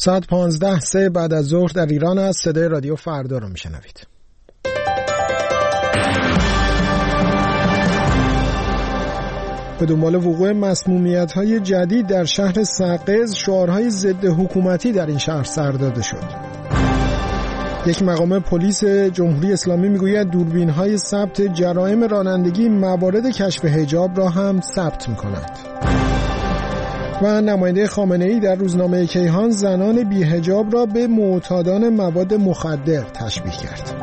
ساعت 15 بعد از ظهر در ایران است. صدای رادیو فردا رو میشنوید. به دنبال وقوع مسمومیت‌های جدید در شهر سقز، شعارهای ضد حکومتی در این شهر سر داده شد. یک مقام پلیس جمهوری اسلامی میگوید دوربین‌های ثبت جرایم رانندگی موارد کشف حجاب را هم ثبت می‌کند. و نماینده خامنه‌ای در روزنامه کیهان زنان بی‌حجاب را به معتادان مواد مخدر تشبیه کرد.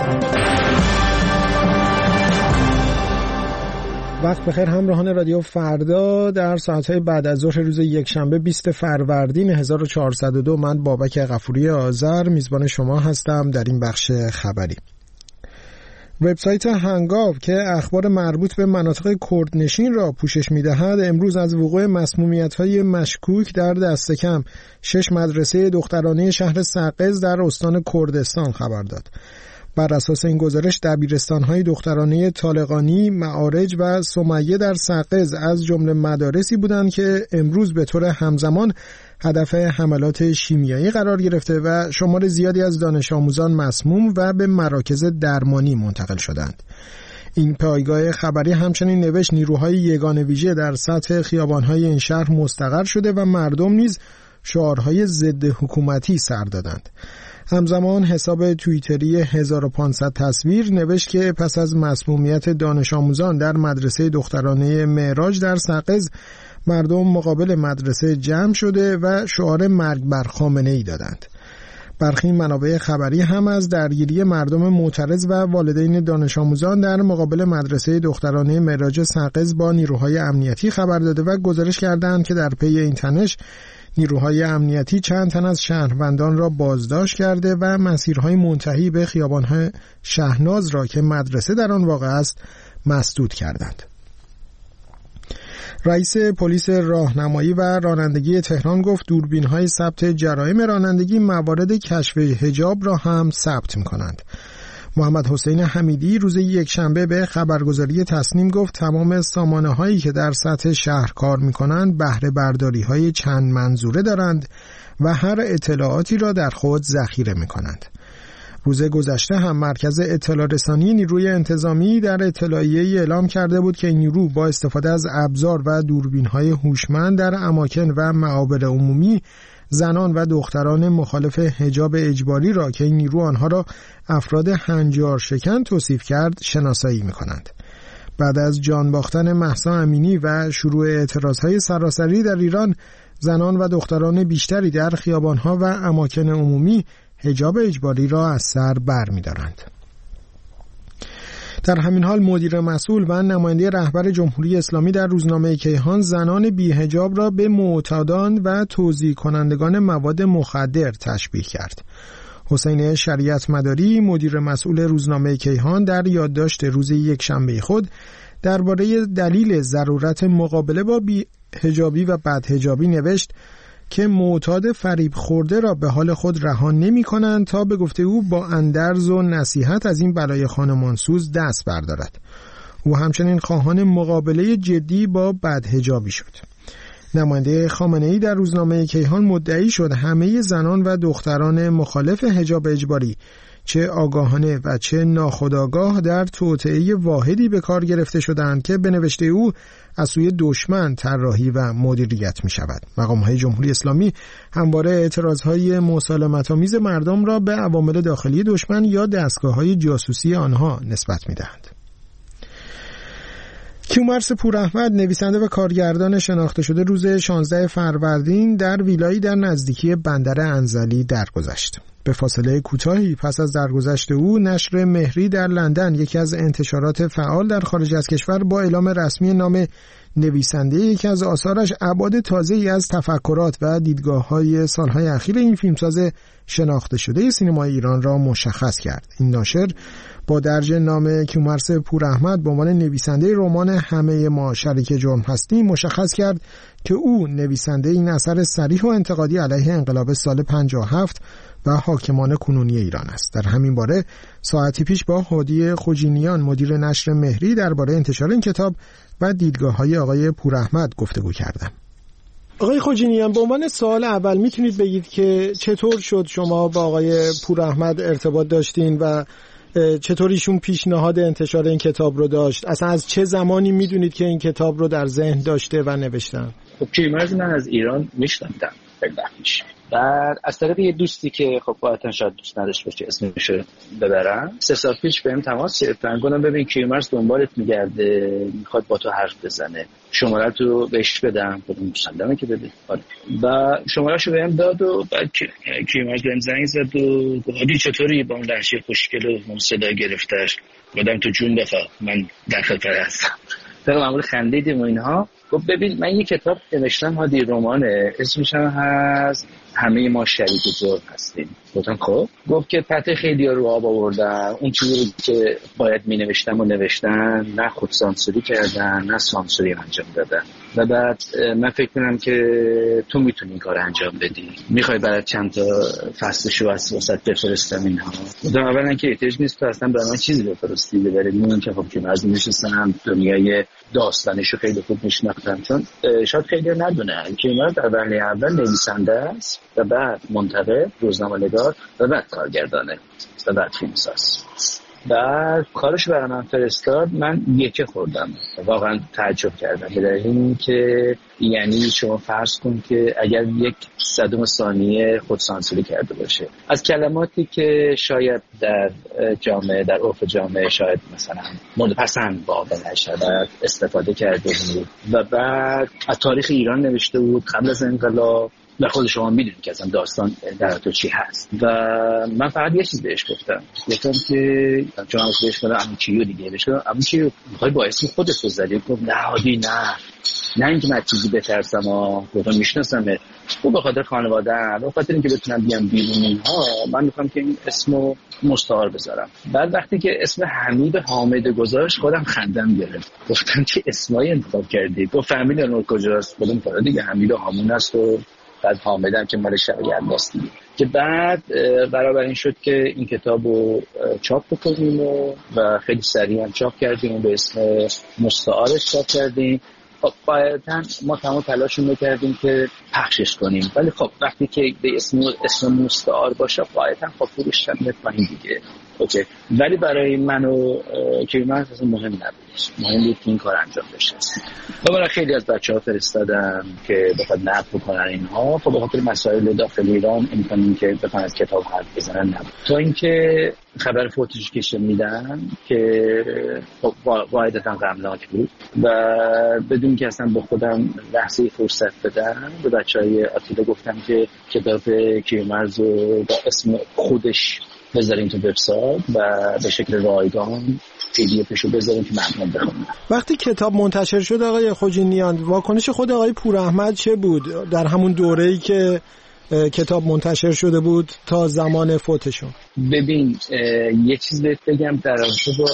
وقت بخیر همراهان رادیو فردا. در ساعت‌های بعد از ظهر روز یکشنبه 20 فروردین 1402 من بابک غفوری آذر میزبان شما هستم در این بخش خبری. وبسایت هنگاو که اخبار مربوط به مناطق کردنشین را پوشش می‌دهد، امروز از وقوع مسمومیت‌های مشکوک در دست کم 6 مدرسه دخترانه شهر سقز در استان کردستان خبر داد. بر اساس این گزارش دبیرستان‌های دخترانه طالقانی، معارج و سمیه در سقز از جمله مدارسی بودند که امروز به طور همزمان هدف حملات شیمیایی قرار گرفته و شمار زیادی از دانش آموزان مسموم و به مراکز درمانی منتقل شدند. این پایگاه خبری همچنین نوشت نیروهای یگان ویژه در سطح خیابان‌های این شهر مستقر شده و مردم نیز شعارهای ضد حکومتی سر دادند. همزمان حساب توییتری 1500 تصویر نوشت که پس از مسمومیت دانش آموزان در مدرسه دخترانه معراج در سقز، مردم مقابل مدرسه جمع شده و شعار مرگ بر خامنه‌ای دادند. برخی منابع خبری هم از درگیری مردم معترض و والدین دانش آموزان در مقابل مدرسه دخترانه معراج سقز با نیروهای امنیتی خبر داده و گزارش کردند که در پی این تنش نیروهای امنیتی چند تن از شهروندان را بازداشت کرده و مسیرهای منتهی به خیابان‌های شهناز را که مدرسه در آن واقع است مسدود کردند. رئیس پلیس راهنمایی و رانندگی تهران گفت دوربین‌های ثبت جرایم رانندگی موارد کشف حجاب را هم ثبت می‌کنند. محمد حسین حمیدی روز یکشنبه به خبرگزاری تصنیم گفت تمام سامانه‌هایی که در سطح شهر کار می‌کنند بهره برداری‌های چند منظوره دارند و هر اطلاعاتی را در خود ذخیره می‌کنند. روز گذشته هم مرکز اطلاع رسانی نیروی انتظامی در اطلاعیه‌ای اعلام کرده بود که این نیرو با استفاده از ابزار و دوربین‌های هوشمند در اماکن و معابر عمومی زنان و دختران مخالف حجاب اجباری را که این نیرو آنها را افراد هنجار شکن توصیف کرد شناسایی می‌کنند. بعد از جان باختن مهسا امینی و شروع اعتراضهای سراسری در ایران، زنان و دختران بیشتری در خیابان‌ها و اماکن عمومی حجاب اجباری را از سر برمی‌دارند. در همین حال مدیر مسئول و نماینده رهبر جمهوری اسلامی در روزنامه کیهان زنان بی‌حجاب را به معتادان و توزیع کنندگان مواد مخدر تشبیه کرد. حسین شریعت مداری مدیر مسئول روزنامه کیهان در یادداشت روز یکشنبه خود درباره دلیل ضرورت مقابله با بی‌حجابی و بدحجابی نوشت که معتاد فریب خورده را به حال خود رها نمی کنند تا به گفته او با اندرز و نصیحت از این بلای خانمانسوز دست بردارد. او همچنین خواهان مقابله جدی با بدحجابی شد. نماینده خامنه‌ای در روزنامه کیهان مدعی شد همه زنان و دختران مخالف حجاب اجباری چه آگاهانه و چه ناخودآگاه در توطئه واحدی به کار گرفته شدند که به نوشته او از سوی دشمن طراحی و مدیریت می شود. مقام‌های جمهوری اسلامی همواره اعتراضهای مسالمت‌آمیز مردم را به عوامل داخلی دشمن یا دستگاه‌های جاسوسی آنها نسبت می دهند. کیومرث پوراحمد نویسنده و کارگردان شناخته شده روز 16 فروردین در ویلایی در نزدیکی بندر انزلی درگذشت. به فاصله کوتاهی پس از درگذشت او، نشر مهری در لندن یکی از انتشارات فعال در خارج از کشور با اعلام رسمی نام نویسنده یکی از آثارش ابعاد تازه‌ای از تفکرات و دیدگاه‌های سالهای اخیر این فیلمساز شناخته شده سینمای ایران را مشخص کرد. این ناشر با درج نام کیومرث پوراحمد به عنوان نویسنده رمان همه ما شریک جرم هستیم مشخص کرد که او نویسنده این اثر صریح و انتقادی علیه انقلاب سال 57 و حاکمان کنونی ایران است. در همین باره ساعتی پیش با هادی خوجینیان مدیر نشر مهری درباره انتشار این کتاب و دیدگاه‌های آقای پوراحمد گفتگو کردم. آقای خوجینیان، به عنوان سوال اول میتونید بگید که چطور شد شما با آقای پوراحمد ارتباط داشتین و چطور ایشون پیشنهاد انتشار این کتاب رو داشت؟ اصلا از چه زمانی میدونید که این کتاب رو در ذهن داشته و نوشتن؟ خب کیمرز من از ایران میشناختم خیلی وقت پیش. بعد از طرف یه دوستی که خب قاعدتا شاید دوست نداشت باشه اسمش رو ببرم، 3 سال پیش بهم تماس گرفتن، گفتم ببین کیمرز دنبالت میگرده، میخواد با تو حرف بزنه، شماره تو بهش بدم. گفتم مسلمه که بده. و شمارهشو بهم داد و بعد کیمرز بهم زنگ زد و گفت چطوری، با اون لهجه خوشگل و اون صدا گرفتش، گفتم تو جون بخواه من در خدمت هستم. طبعا معمول خندیدیم و اینها. گفت ببین من یه کتاب نوشتم هادی، رمانه، اسمش هم هست همه ما شریک جرم هستیم. گفتم خب. گفت که پته خیلی ها رو آب آوردن، اون چیزی که باید می نوشتم و نوشتن، نه خود سانسوری کردن نه سانسوری انجام دادن. و بعد من فکر کنم که تو میتونی این کار انجام بدی، میخوای برات چند تا فصلشو واسط بفرستم اینها. گفتم اولا که احتیاج نیست تو اصلا برای من چیزی بفرستی، ببری میون که خب که از میشناسم دنیای داستانشو خیلی خوب میشناختم، چون شاید خیلی ندونن که اینا در برنامه اول نویسنده است و بعد منتقد، روزنامه‌نگار و بعد کارگردانه و بعد فیلمساز. بعد کارش برای من فرستاد، من یکی خوردم، واقعا تعجب کردم به دلیل اینکه یعنی شما فرض کن که اگر 1/100 ثانیه خود سانسوری کرده باشه از کلماتی که شاید در جامعه، در عرف جامعه شاید مثلا مورد پسند واقع نشود استفاده کرده بود و بعد از تاریخ ایران نوشته بود قبل از انقلاب و خود شما میدونید که اصلا داستان در تو چی هست. و من فقط یه چیز بهش گفتم که چون هم بهش گفتم امو چیو دیگه، بهش گفتم امو چیو میخوای با اسم خودت بذاری؟ گفت نه هادی نه اینکه من چیزی بترسم گفتم میشناسمه، خب به خاطر خانواده‌ام، به خاطر اینکه بتونم بیام بیرون اینها، من میخوام که این اسمو مستعار بذارم. بعد وقتی که اسم حمید حامد گذاشت خودم خندم گرفت، گفتم چه اسمایی انتخاب کردی؟ گفت فهمیدی اون کجاست؟ گفتم فرا دیگه حمید حامون است و بعد حامدم که مال شریعت است دیگه. که بعد برابر این شد که این کتابو چاپ بکنیم و خیلی سریع هم چاپ کردیم، به اسم مستعارش چاپ کردیم. خب قاعدتاً ما تمام تلاشمون می‌کردیم که پخشش کنیم، ولی خب وقتی که به اسم مستعار باشه قاعدتاً خب فروشش میاد پایین دیگه. اوکی، ولی برای من و کیمرز اصلا مهم نبود، مهم بود که این کار انجام بشه. خب برای خیلی از بچه‌ها فرستادم که بخواد نقد بکنن اینها، خب به خاطر مسائل داخل ایران امکانی که بخوان از کتاب حرف بزنن نبود. تا اینکه خبر فوتش که میدن که خب قاعدتاً غمناک بود و بدون که اصلا با خودم لحظه فرصت بدم به بچهای آتیلا گفتم که کتاب کیمرز رو با اسم خودش بذاریم تو وبسایت و به شکل رایگان PDF رو بذاریم که مردم بخونن. وقتی کتاب منتشر شد آقای خوجینیان، واکنش خود آقای پوراحمد چه بود در همون دوره‌ای که کتاب منتشر شده بود تا زمان فوتشون؟ ببین یه چیز بهت بگم در رابطه با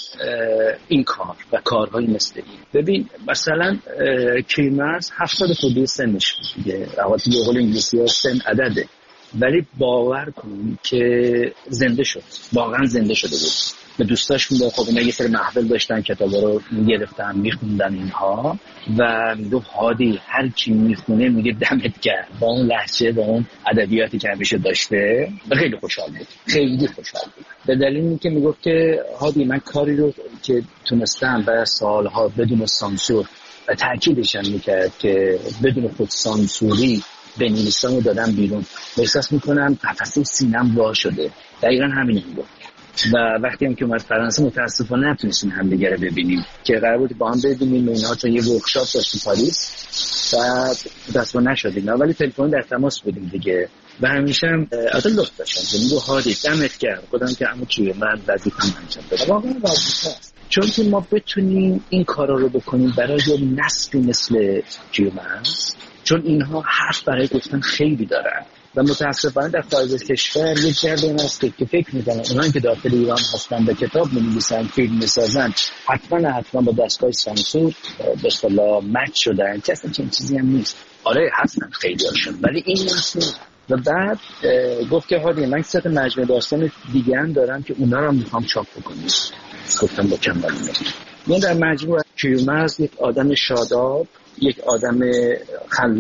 این کار و کارهای مثل این. ببین مثلا کیمرز 70 خورده سنش دیگه، البته به قول انگلیسی‌ها سن عدده، ولی باور کن که زنده شد، واقعا زنده شده بود. به دوستاش میگه خب اینا یه سری محفل داشتن، کتابا رو میگرفتن میخوندن اینها و میگه هادی هر کی میخونه میگه دمت گرم، با اون لهجه با اون ادبیاتی که همیشه داشته. خیلی خوشحال بود، خیلی خوشحال بود به دلیل اینکه میگفت که هادی من کاری رو که تونستم بعد سالها بدون سانسور و تاکیدش هم میکرد که بدون خود سانسوری بنویسم و دادم بیرون، احساس میکنم قفسه سینم وا شده. دقیقاً همین میگفت. و وقتی هم که اومد فرانسه متاسفانه نتونستیم همدیگه رو ببینیم که قرار بود با هم ببینیم اینها، چون یه ورکشاپ داشت تو پاریس بعد متاسفانه نشد اینا، ولی تلفن در تماس بودیم دیگه و همیشه هم اصلا لطف داشتم میگه هادی دمت گرم، خودم که عمو چیه من وظیفه‌ام انجام بدم. واقعا وظیفه است، چون که ما بتونیم این کارا رو بکنیم برای نسلی مثل کیمرز، چون اینها حرف برای گفتن خیلی دارن و متاسفانه در خارج از کشور یک جریان هست که فکر می‌کنن اونایی که داخل ایران هستن به کتاب می‌نویسن، فیلم می‌سازن، حتما با دستگاه سانسور به اصطلاح مچ شدن، که اصلا چنین چیزی هم نیست. آره هستن خیلی هاشون، ولی این نیست. و بعد گفت که هادی من سه تا مجموعه داستان دیگه هم دارم که اونا رو می‌خوام چاپ بکنم. گفتم با کم ولی من در مجموعه کیمرز یک آدم شاداب، یک آدم خلاق،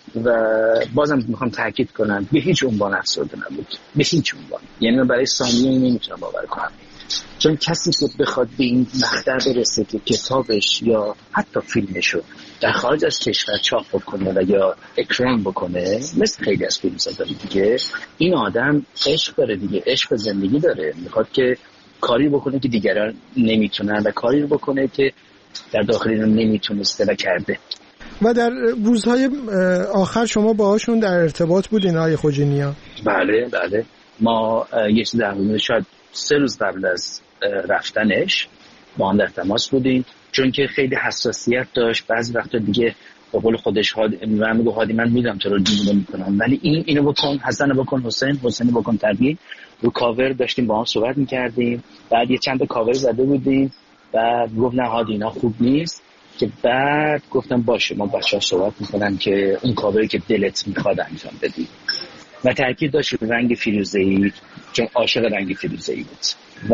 و بازم میخوام تاکید کنم به هیچ عنوان افسرده نبود، به هیچ عنوان. یعنی من برای ثانیه نمیتونم باور کنم، چون کسی که بخواد به این مقطع برسه که کتابش یا حتی فیلمشو در خارج از کشور چاپ بکنه و یا اکران بکنه، مثل خیلی از فیلمسازا دیگه، این آدم عشق داره دیگه، عشق زندگی داره، میخواد که کاری بکنه که دیگران نمیتونن و کاری بکنه که در داخل ایران نمیتونسته و کرده. و در روزهای آخر شما باهاشون در ارتباط بودین آقای خوجینیا؟ بله ما یه چیز در مورد شاید 3 روز قبل از رفتنش با هم در تماس بودیم، چون که خیلی حساسیت داشت. بعضی وقتا دیگه به قول خودش هادی من میدونم تو رو دیوونه میکنم، ولی اینو بکن، حسن بکن، حسین بکن. تبیین رو کاور داشتیم با هم صحبت میکردیم، بعد یه چند تا کاور زده بودیم و گفت نه هادی اینا خوب نیست، که بعد گفتم باشه ما بچه‌ها صحبت میکنن که اون کاوری که دلت میخواد انجام بدی. و تاکید داشت رنگ فیروزه‌ای، چون عاشق رنگ فیروزه‌ای بود. و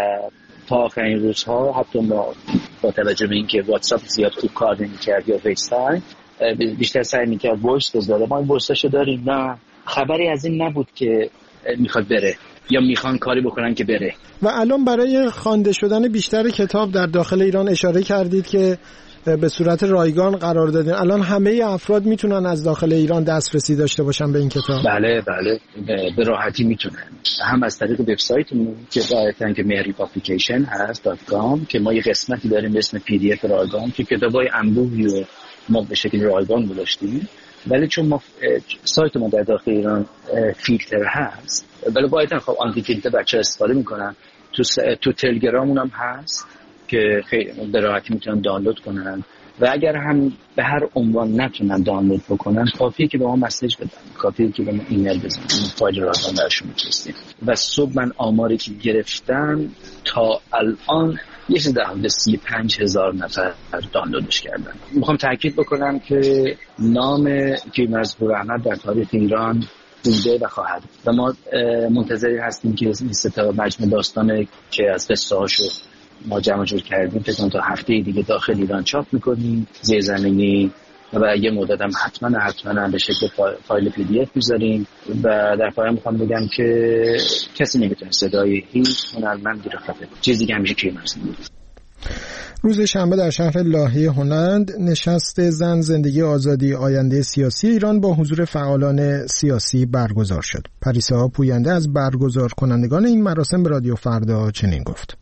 تا آخرین روزها حتی ما با توجه به اینکه واتساپ زیاد خوب کار نمی‌کرد یا فیس تایم، بیشتر سعی می‌کرد وایس بذاره. ما این وایساشو داریم، نه خبری از این نبود که میخواد بره یا میخوان کاری بکنن که بره. و الان برای خوانده شدن بیشتر کتاب در داخل ایران اشاره کردید که به صورت رایگان قرار دادین. الان همه افراد میتونن از داخل ایران دسترسی داشته باشن به این کتاب؟ بله به راحتی میتونن، هم از طریق وبسایتمون که دایرکتن که مهری پابلیکیشن هست .com که ما یه قسمتی داریم به اسم PDF رایگان که کتابای انبوهی رو ما به شکل رایگان گذاشتیم. ولی چون ما سایت ما در داخل ایران فیلتر هست، ولی باید خب آنتی فیلتر بچه‌ها استفاده میکنن. تو تلگرامون هم هست که خیلی به راحتی میتونن دانلود کنن و اگر هم به هر عنوان نتونن دانلود بکنن، کافیه که به ما مسیج بدن، کافیه که به ما ایمیل بزنن، فایل رایگان براشون میفرستیم. و صبح من آماری که گرفتم تا الان یه چیز در حدود 35,000 نفر دانلودش کردن. میخوام تاکید بکنم که نام کیومرث پوراحمد در تاریخ ایران بوده و خواهد و ما منتظری هستیم که این 3 تا مجموعه داستانه که از قصه هاشو ما جمع جور کردیم فکر کنم تا هفته دیگه داخل ایران چاپ میکنیم زیرزمینی و یه مدت هم حتما به شکل فایل PDF میذاریم. و در پایان میخوام بگم که کسی نمیتونه صدای هیچ هنرمندی رو خفه کنه، چیزی که همیشه کیومرث بود. روز شنبه در شهر لاهه هلند نشست زن زندگی آزادی آینده سیاسی ایران با حضور فعالان سیاسی برگزار شد. پریسا پوینده از برگزار کنندگان این مراسم به رادیو فردا چنین گفت: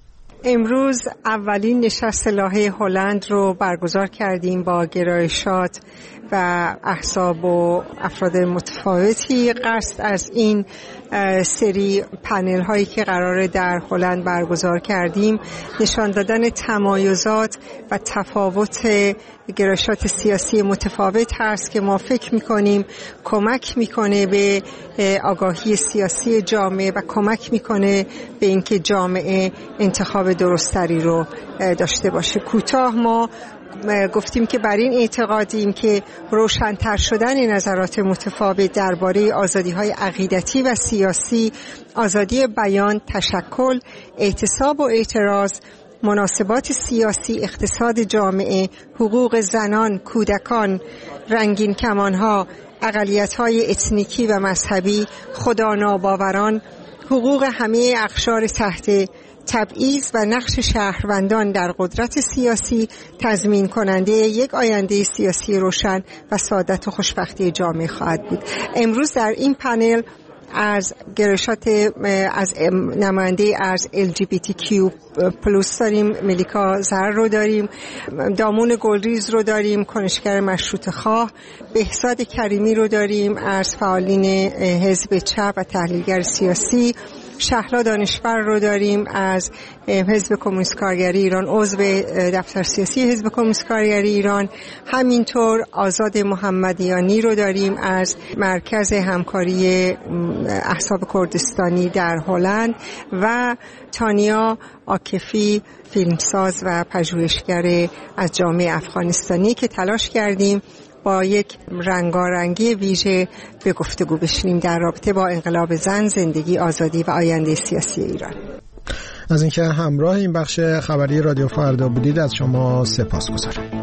امروز اولین نشست لاهه هلند رو برگزار کردیم با گرایشات و احزاب و افراد متفاوتی. قصد از این سری پنل هایی که قراره در هلند برگزار کردیم نشان دادن تمایزات و تفاوت گرایشات سیاسی متفاوت هست که ما فکر میکنیم کمک میکنه به آگاهی سیاسی جامعه و کمک میکنه به اینکه جامعه انتخاب درستری رو داشته باشه. کوتاه ما گفتیم که بر این اعتقادیم که روشن‌تر شدن نظرات متفاوت درباره آزادی‌های عقیدتی و سیاسی، آزادی بیان، تشکل، اعتصاب و اعتراض، مناسبات سیاسی، اقتصاد جامعه، حقوق زنان، کودکان، رنگین کمانها، اقلیت‌های اتنیکی و مذهبی، خداناباوران، حقوق همه اقشار تحت تبعیض و نقش شهروندان در قدرت سیاسی تضمین کننده یک آینده سیاسی روشن و سعادت و خوشبختی جامعه خواهد بود. امروز در این پنل از گرایشات از نماینده از LGBTQ+ داریم، ملیکا زر رو داریم، دامون گلریز رو داریم، کنشگر مشروطه خواه، بهزاد کریمی رو داریم از فعالین حزب چپ و تحلیلگر سیاسی، شهلا دانشور رو داریم از حزب کمونیست کارگری ایران، عضو دفتر سیاسی حزب کمونیست کارگری ایران، همینطور آزاد محمدیانی رو داریم از مرکز همکاری احزاب کردستانی در هلند و تانیا آکفی فیلمساز و پژوهشگر از جامعه افغانستانی که تلاش کردیم با یک رنگارنگی ویژه به گفتگو بشینیم در رابطه با انقلاب زن، زندگی، آزادی و آینده سیاسی ایران. از اینکه همراه این بخش خبری رادیو فردا بودید از شما سپاسگزارم.